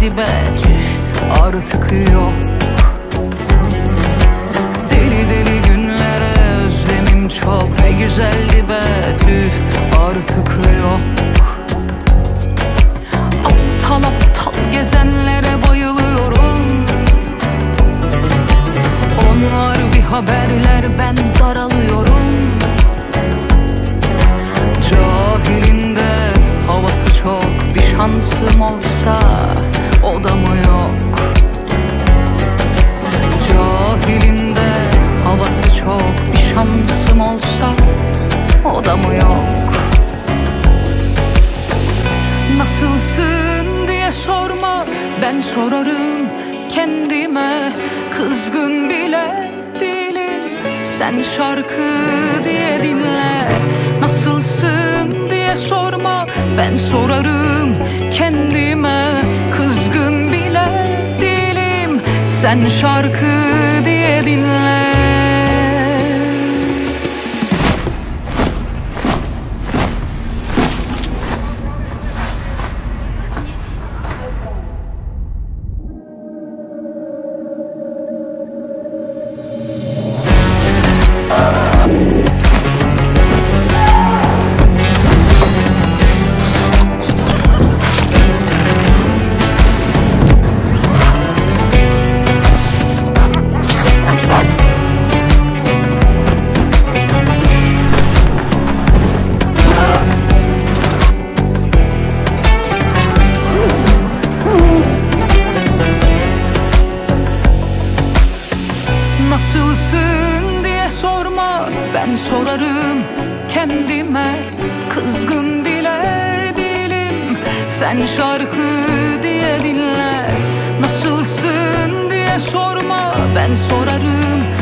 dibe, tüh artık yok. Deli deli günlere özlemim çok, ne güzeldi be, tüh artık yok. Aptal aptal gezenlere bayılıyorum. Onlar bir haberler, ben daralıyorum. Cahilinde havası çok, bir şansım olsa o da mı yok? Cahilinde havası çok, bir şansım olsa o da mı yok? Nasılsın diye sorma, ben sorarım kendime. Kızgın bile değilim, sen şarkı diye dinle. Nasılsın diye sorma, ben sorarım kendime. Kızgın bile değilim, sen şarkı diye dinle. Nasılsın diye sorma, ben sorarım kendime. Kızgın bile değilim, sen şarkı diye dinle. Nasılsın diye sorma, ben sorarım